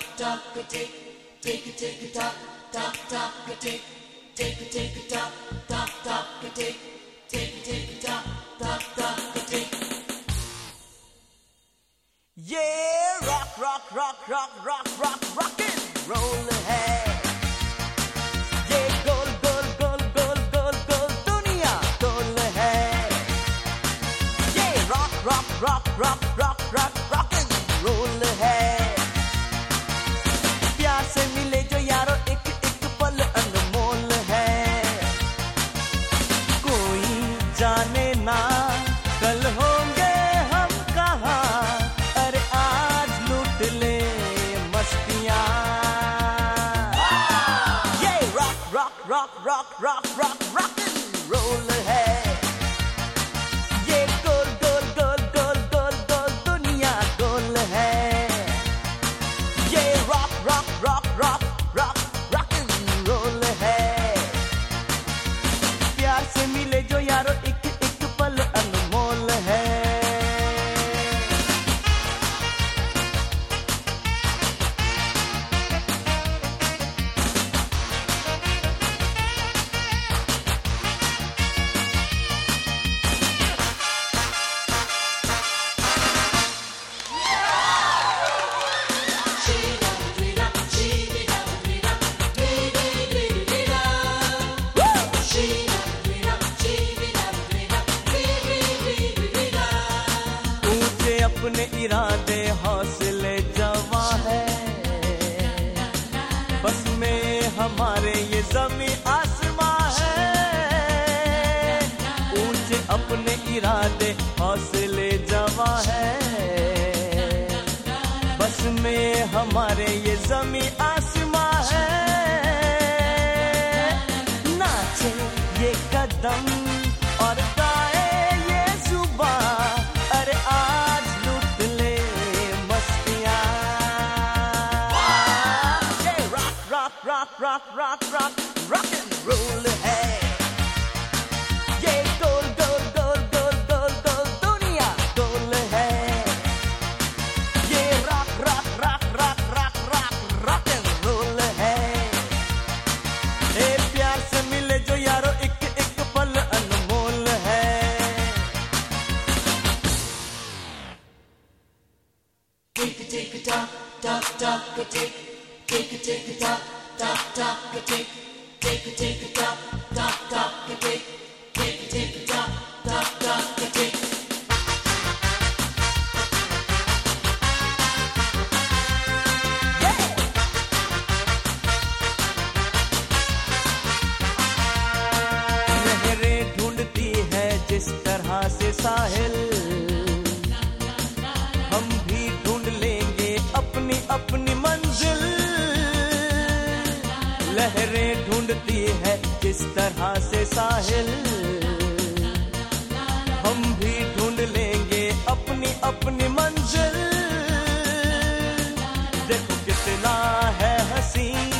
Yeah, rock, rock, rock, rock, rock, rock, rockin', roll ahead. Yeah, गोल गोल गोल गोल गोल गोल दुनिया डोल है. Yeah, rock, rock, rock, rock, rock, rock, rockin', roll ahead. प्यार से मिले जो यारो एक एक पल अनमोल है. कोई जाने ना कल होंगे हम कहाँ. अरे आज लूट ले मस्तियाँ. ये rock rock rock rock rock rock rockin' roll है. ये गोल गोल गोल गोल गोल गोल दुनिया गोल है. ये rock rock rock rock rock rockin' roll है. प्यार से मिले जो यारो एक एक पल अनमोल है. ऊंचे अपने इरादे हौसले जवां है. बस में हमारे ये ज़मीं आसमां है. ऊंचे अपने इरादे हौसले जवां है. बस में हमारे ये ज़मीं आसमां है. नाचे ये कदम और गाए ये जुबां. अरे आज लूट ले मस्तियाँ. ये rock rock rock rock rock rock rock and roll है. ये गोल गोल गोल गोल गोल गोल दुनिया गोल है. ये rock rock rock rock rock rock rock and roll है. ए प्यार से मिले जो यारो एक एक पल अनमोल है. लहरें ढूंढती है जिस तरह से साहिल. हम भी ढूंढ लेंगे अपनी अपनी मंजिल. लहरें ढूंढती है जिस तरह से साहिल. हम भी ढूंढ लेंगे अपनी अपनी मंजिल. देखो कितना है हसीन